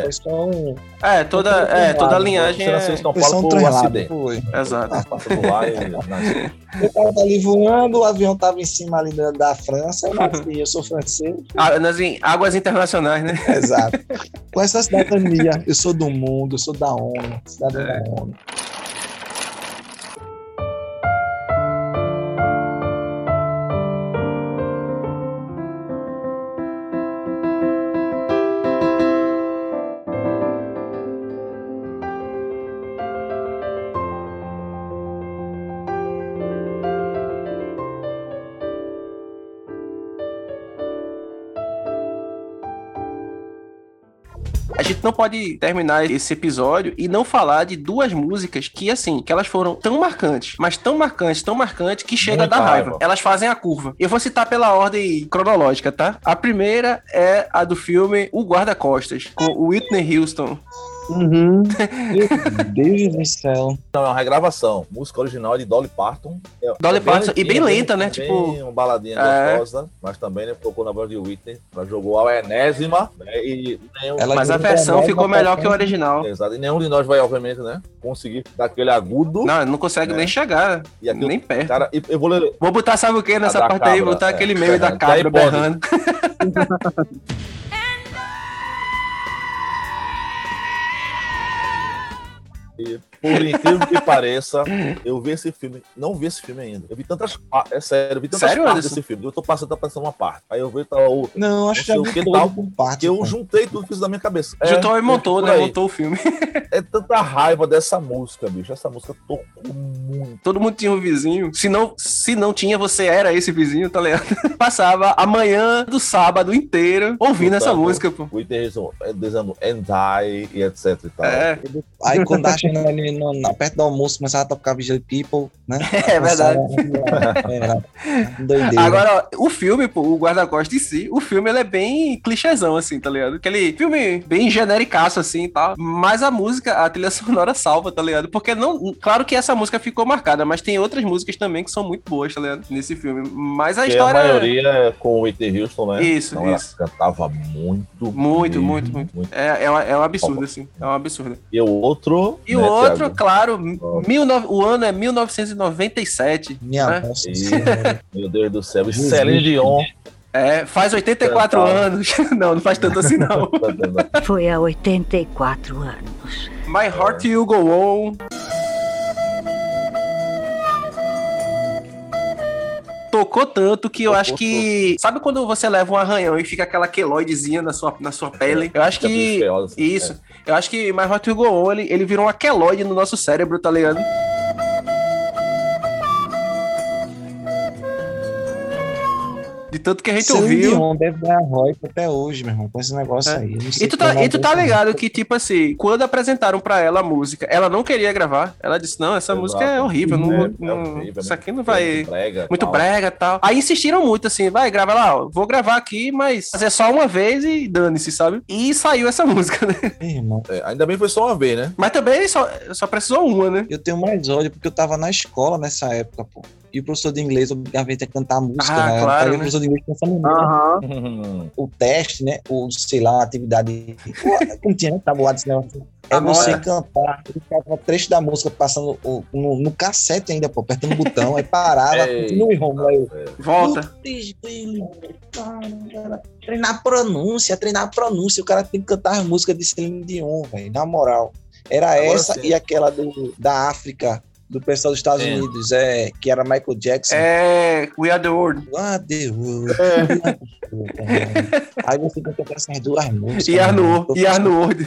Toda a linhagem Você nasceu em São Paulo por um acidente. Exato. Eu tava ali voando, o avião tava em cima ali da França, eu sou francês. Nas águas internacionais, né? Exato. Com essa cidadania, eu sou do mundo, eu sou da ONU, cidadão da ONU. A gente não pode terminar esse episódio e não falar de duas músicas que, assim, que elas foram tão marcantes, mas tão marcantes, que chega a dar raiva. Elas fazem a curva. Eu vou citar pela ordem cronológica, tá? A primeira é a do filme O Guarda-Costas, com o Whitney Houston. Meu Deus do céu. Não, é uma regravação. Música original é de Dolly Parton. Dolly Parton, e bem lenta, né? Bem, tipo, uma baladinha gostosa, mas também, né, tocou na voz de Whitney. Ela jogou a enésima, né, mas a versão ficou melhor que o original. Exato, e nenhum de nós vai, obviamente, né, conseguir dar aquele agudo. Não consegue nem chegar, nem perto. Cara, eu vou ler... Vou botar, sabe o que nessa parte cabra, aí? Vou botar aquele meme da cabra berrando. Por incrível que pareça, eu vi esse filme, não vi esse filme ainda. Eu vi tantas partes, é sério, eu vi tantas partes desse filme. Eu tô passando, tá passando uma parte. Aí eu vi outra. Não, acho que já vi todo por parte. Eu juntei tudo que fiz da minha cabeça. Juntou e montou, né? Montou o filme. É tanta raiva dessa música, bicho. Essa música tocou muito. Todo mundo tinha um vizinho. Se não tinha, você era esse vizinho, tá ligado? Passava a manhã do sábado inteiro ouvindo essa música, pô. O Whitney dizendo and I e etc e tal. Aí quando a Chanel ali perto do almoço, começava a tocar Visual People, né? É verdade. Era doideira. Agora, o filme, pô, o Guarda-Costas em si, o filme ele é bem clichêzão, assim, tá ligado? Aquele filme bem genericaço, assim, e tal. Mas a música, a trilha sonora salva, tá ligado? Porque não... Claro que essa música ficou marcada, mas tem outras músicas também que são muito boas, tá ligado? Nesse filme. Mas a história... a maioria é com o Whitney Houston, né? Isso, então isso. Ela cantava muito. Muito. É um absurdo, assim. É um absurdo. E o outro... E o outro, claro, o ano é 1997. Minha nossa. Meu Deus do céu. Celine Dion. Faz 84 anos. Não faz tanto assim, não. Foi há 84 anos. My Heart Will Go On. Tocou tanto que eu acho que... Sabe quando você leva um arranhão e fica aquela queloidezinha na sua pele? Eu acho que... Isso. Eu acho que My Heart Will Go On, ele virou uma queloide no nosso cérebro, tá ligado? De tanto que a gente ouviu. Dion deve dar Roy até hoje, meu irmão, com esse negócio aí. E tu tá ligado que, tipo assim, quando apresentaram pra ela a música, ela não queria gravar. Ela disse, não, essa música é horrível. Isso aqui não vai... Muito brega e tal. Aí insistiram muito, assim, vai, grava lá, ó, vou gravar aqui, mas fazer só uma vez e dane-se, sabe? E saiu essa música, né? Irmão. Ainda bem que foi só uma vez, né? Mas também só precisou uma, né? Eu tenho mais ódio porque eu tava na escola nessa época, pô. E o professor de inglês obrigava a gente a cantar a música, né? Claro, né? O professor de inglês pensa muito, O teste, né? Ou, sei lá, uma atividade... Como tinha, né? Tabuado esse negócio. Você cantar, ficava trecho da música passando no cassete ainda, pô, apertando o botão, aí parava, continua em home, aí volta. Treinar a pronúncia, o cara tem que cantar a música de Celine Dion, velho, na moral. Era agora essa sim. E aquela da África, do pessoal dos Estados Unidos, que era Michael Jackson. We Are The World. We Are The World. Aí você tem que tocar essas duas músicas. E Are No World.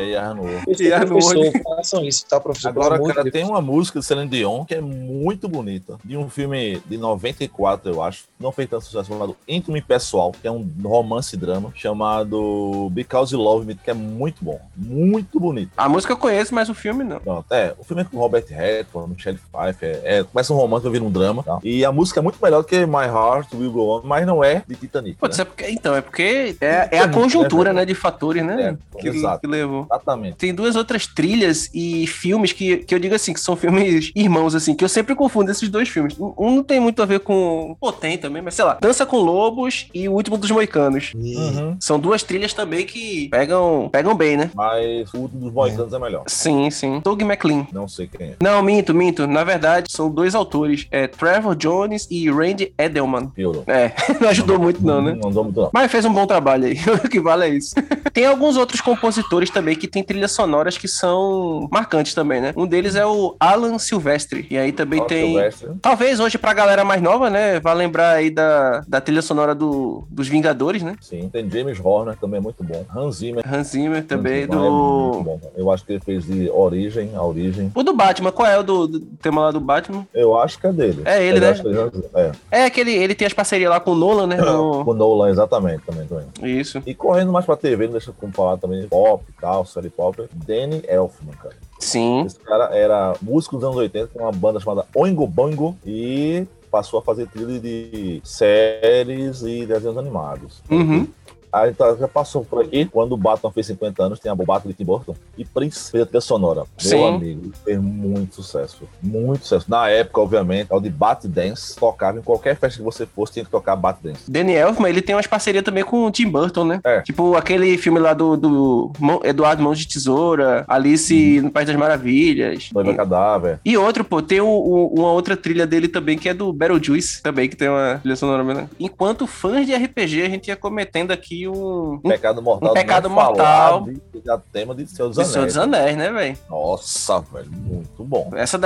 Façam isso, tá, professor? Agora, cara, tem uma música de Celine Dion que é muito bonita, de um filme de 94, eu acho, não fez tanto sucesso, chamado Íntimo e Pessoal, que é um romance-drama, chamado Because You Love Me, que é muito bom, muito bonito. A música eu conheço, mas o filme não. Pronto, o filme é com Robert Redford, Michelle Pfeiffer, começa um romance, vai vir um drama, tá? E a música é muito melhor do que My Heart Will Go On, mas não é de Titanic. Pode ser porque é a conjuntura, né, de fatores, né, que levou. Exatamente. Tem duas outras trilhas e filmes que eu digo assim, que são filmes irmãos, assim, que eu sempre confundo esses dois filmes. Um não tem muito a ver com... Pô, tem também, mas sei lá, Dança com Lobos e O Último dos Moicanos. São duas trilhas também que pegam bem, né? Mas O Último dos Moicanos é melhor. Sim. Doug MacLean. Não sei quem é. Não, minto. Na verdade, são dois autores. Trevor Jones e Randy Edelman. Não ajudou muito não, né? Não andou muito não. Mas fez um bom trabalho aí. O que vale é isso. Tem alguns outros compositores também que tem trilhas sonoras que são marcantes também, né? Um deles é o Alan Silvestre. E aí também tem... Silvestre. Talvez hoje pra galera mais nova, né? Vai lembrar aí da trilha sonora dos Vingadores, né? Sim, tem James Horner, também é muito bom. Hans Zimmer também, é muito bom. Eu acho que ele fez de A Origem. O do Batman, qual é o do tema lá do Batman? Eu acho que é dele. É ele, né? É que ele tem as parcerias lá com o Nolan, né? Com o Nolan, exatamente, também. Isso. E correndo mais pra TV, não deixa eu falar também de pop e tal, série pop, Danny Elfman, cara. Sim. Esse cara era músico dos anos 80, tem uma banda chamada Oingo Boingo e passou a fazer trilha de séries e desenhos animados. Aí já passou por aqui, quando o Batman fez 50 anos, tem a Batman de Tim Burton e Prince fez a trilha sonora. Meu amigo, fez muito sucesso. Na época, obviamente, o de Bat Dance tocava em qualquer festa que você fosse, tinha que tocar Bat Dance. Danny Elfman, ele tem umas parcerias também com o Tim Burton, né? Tipo aquele filme lá do Eduardo Mãos de Tesoura, Alice no País das Maravilhas. Noiva Cadáver. E outro, pô, tem uma outra trilha dele também, que é do Beetlejuice, também, que tem uma trilha sonora mesmo. Enquanto fãs de RPG, a gente ia cometendo aqui um Pecado Mortal. Um Pecado Mortal. A tema de Senhor dos Anéis. Senhor dos Anéis, né, velho? Nossa, velho, muito bom. Essa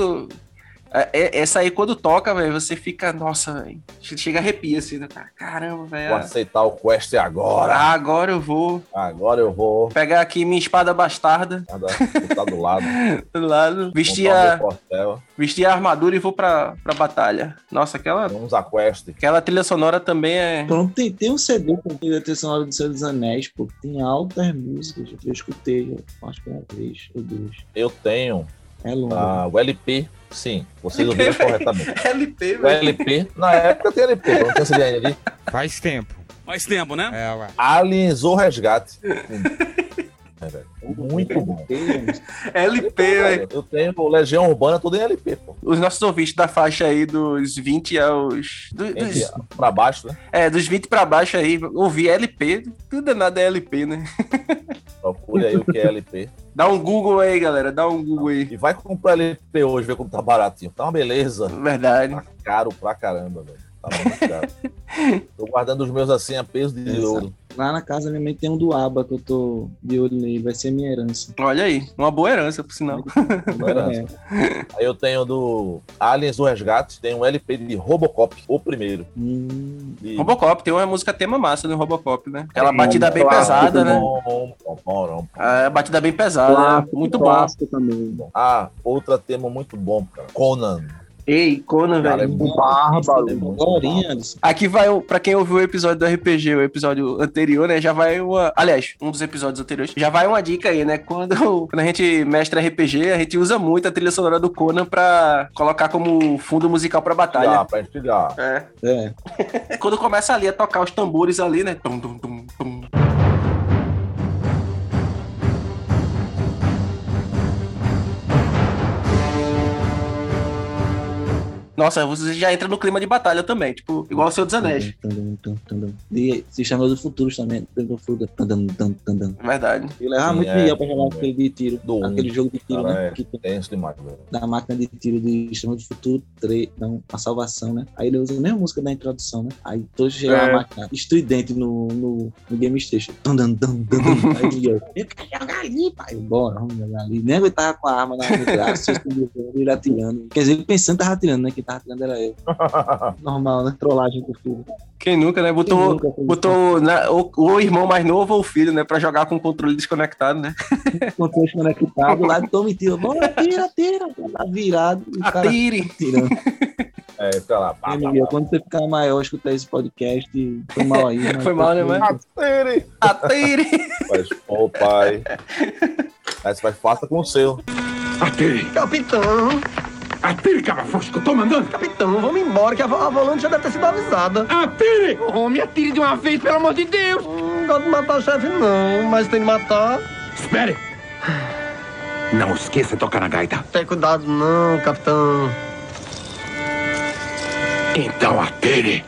aí, quando toca, velho, você fica, nossa, velho, chega a arrepia, assim, né? Caramba, velho. Vou aceitar o quest agora. Agora eu vou. Pegar aqui minha espada bastarda. Tá do lado. Vestir a armadura e vou pra batalha. Nossa, Vamos a quest. Aquela trilha sonora também é... Pronto, tem um CD com a trilha sonora do Senhor dos Anéis, pô. Tem altas músicas que eu escutei, acho que uma vez ou duas. Eu tenho É longo. O LP, sim, vocês ouviram corretamente. LP, O LP, na época tem LP, não tem essa ideia ali. Faz tempo. Faz tempo, né? Ué. Aliens ou Resgate. Muito bom. LP, velho. Eu tenho Legião Urbana tudo em LP, pô. Os nossos ouvintes da faixa aí dos 20 aos... Pra baixo, né? Dos 20 pra baixo aí, ouvir LP, tudo nada é LP, né? Procure aí o que é LP. Dá um Google aí, galera, dá um Google aí. E vai comprar LP hoje, ver como tá baratinho. Tá uma beleza. Verdade. Tá caro pra caramba, velho. Tá muito caro. Tô guardando os meus assim a peso de ouro. Lá na casa minha mãe tem um do ABBA que eu tô de olho nele, vai ser minha herança. Olha aí, uma boa herança, por sinal. Boa herança. Aí eu tenho do Aliens do Resgate, tem um LP de Robocop, o primeiro. Robocop, tem uma música tema massa do Robocop, né? Aquela batida bem pesada, né? A batida bem pesada, muito bom. Também. Outra tema muito bom, cara. Conan. Ei, Conan, Cara, velho. Aqui vai, pra quem ouviu o episódio do RPG, o episódio anterior, né? Já vai uma. Aliás, um dos episódios anteriores. Já vai uma dica aí, né? Quando a gente mestra RPG, a gente usa muito a trilha sonora do Conan pra colocar como fundo musical pra batalha. Pra instigar. Quando começa ali a tocar os tambores ali, né? Tum, tum, tum, tum. Nossa, você já entra no clima de batalha também, tipo, igual o Senhor dos Anéis. E se chama do Futuros também. Verdade. Eu levava muito fiel pra jogar aquele de tiro. Aquele jogo de tiro, cara, né? Tem isso demais, velho. Da máquina de tiro de Extremo do Futuro 3, não, a salvação, né? Aí ele usa a mesma música da introdução, né? Aí todos chegam a máquina estridente no Game Station. Aí Miguel, eu quero jogar ali, pai. Bora, vamos jogar ali. Nem aguentava com a arma no braço, ele atirando. Quer dizer, ele pensando que tava atirando, né? Quem tava atirando era eu. Normal, né? Trollagem com o filho. Quem nunca, né? Botou o irmão mais novo ou o filho, né? Pra jogar com o controle desconectado, né? Controle desconectado, lá toma e tira. Bora, tira. Tá virado. Atire. Fica lá. Miguel, quando você ficar maior, escutar esse podcast, foi mal aí. Foi mal, né, mano? Atire. Faz, pai. Aí você faça com o seu. Atire. Capitão. Atire, cara fosco, eu tô mandando. Capitão, vamos embora, que a volante já deve ter sido avisada. Atire! Me atire de uma vez, pelo amor de Deus. Não gosto de matar o chefe, não, mas tem de matar. Espere. Não esqueça de tocar na gaita. Tem cuidado não, capitão. Então atire.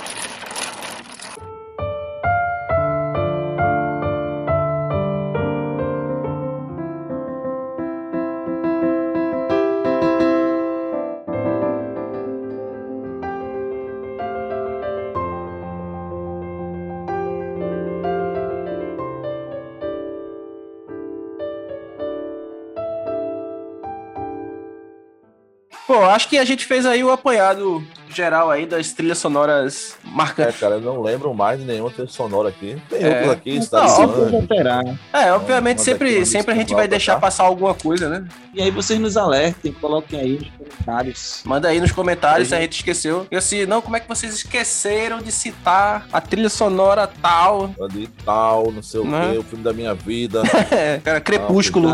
Pô, acho que a gente fez aí o apanhado geral aí das trilhas sonoras marcantes. Cara, eu não lembro mais de nenhuma trilha sonora aqui. Tem outros aqui, obviamente sempre a gente vai deixar passar alguma coisa, né? E aí vocês nos alertem, coloquem aí nos comentários. Manda aí nos comentários se a gente esqueceu. E assim, não, como é que vocês esqueceram de citar a trilha sonora tal? De tal, não sei o quê, o filme da minha vida. Cara, Crepúsculo.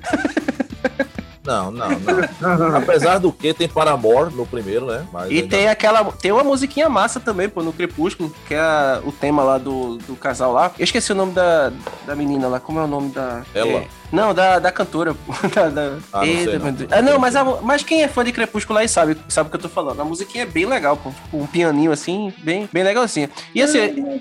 Não. Apesar do que tem Paramore no primeiro, né? Mas e tem uma musiquinha massa também, pô, no Crepúsculo, que é o tema lá do casal lá. Eu esqueci o nome da menina lá, como é o nome da... Ela? Não, da cantora. Mas quem é fã de Crepúsculo aí sabe o que eu tô falando. A musiquinha é bem legal, pô. Tipo, um pianinho assim, bem legalzinho. E assim...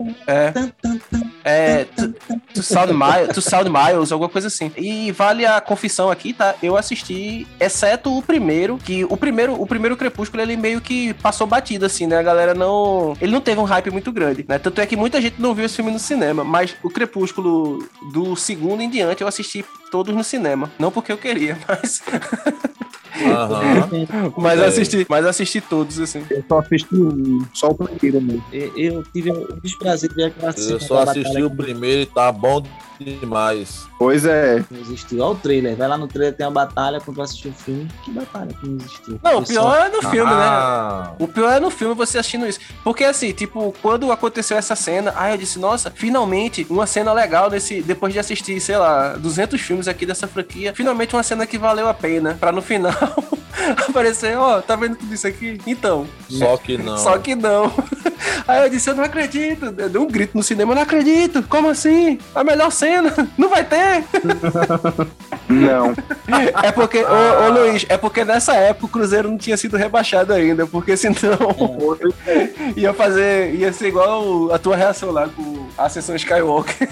To Sound Miles, alguma coisa assim. E vale a confissão aqui, tá? Eu assisti, exceto o primeiro, que o primeiro Crepúsculo, ele meio que passou batido, assim, né? A galera não... Ele não teve um hype muito grande, né? Tanto é que muita gente não viu esse filme no cinema, mas o Crepúsculo do segundo em diante eu assisti todos no cinema. Não porque eu queria, mas... Mas assisti todos, assim. Eu só assisti só o primeiro mesmo. Eu tive o desprazer de ver aquela cena. Eu só assisti o primeiro e tá bom demais. Pois é. Não existiu. Olha o trailer. Vai lá no trailer, tem uma batalha. Quando vai assistir o filme, que batalha que não existiu? Não, o pior é no filme, né? O pior é no filme você assistindo isso. Porque assim, tipo, quando aconteceu essa cena, eu disse, nossa, finalmente uma cena legal depois de assistir, sei lá, 200 filmes aqui dessa franquia, finalmente uma cena que valeu a pena, pra no final aparecer, tá vendo tudo isso aqui? Então. Só que não. Só que não. Aí eu disse, eu não acredito. Eu dei um grito no cinema, eu não acredito. Como assim? A melhor cena? Não vai ter? Não. É porque, ô Luiz, é porque nessa época o Cruzeiro não tinha sido rebaixado ainda, porque senão ia ser igual a tua reação lá com a sessão Skywalker.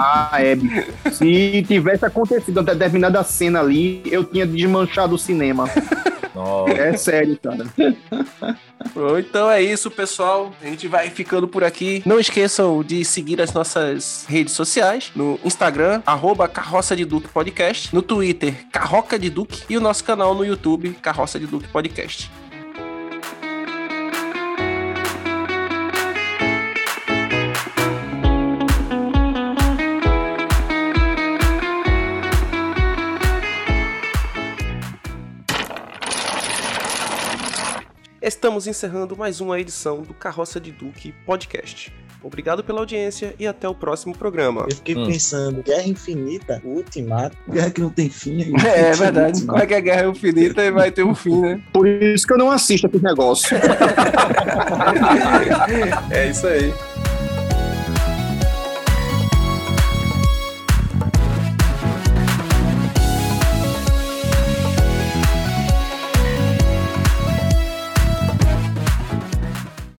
Se tivesse acontecido uma determinada cena ali, eu tinha desmanchado o cinema. Nossa. É sério, cara. Então é isso, pessoal. A gente vai ficando por aqui. Não esqueçam de seguir as nossas redes sociais. No Instagram, @Carroça de Duque Podcast. No Twitter, Carroca de Duque. E o nosso canal no YouTube, Carroça de Duque Podcast. Estamos encerrando mais uma edição do Carroça de Duque Podcast. Obrigado pela audiência e até o próximo programa. Eu fiquei pensando, Guerra Infinita, Ultimato, guerra que não tem fim. É verdade. Como é que a guerra é infinita e vai ter um fim, né? Por isso que eu não assisto esse negócio. É isso aí.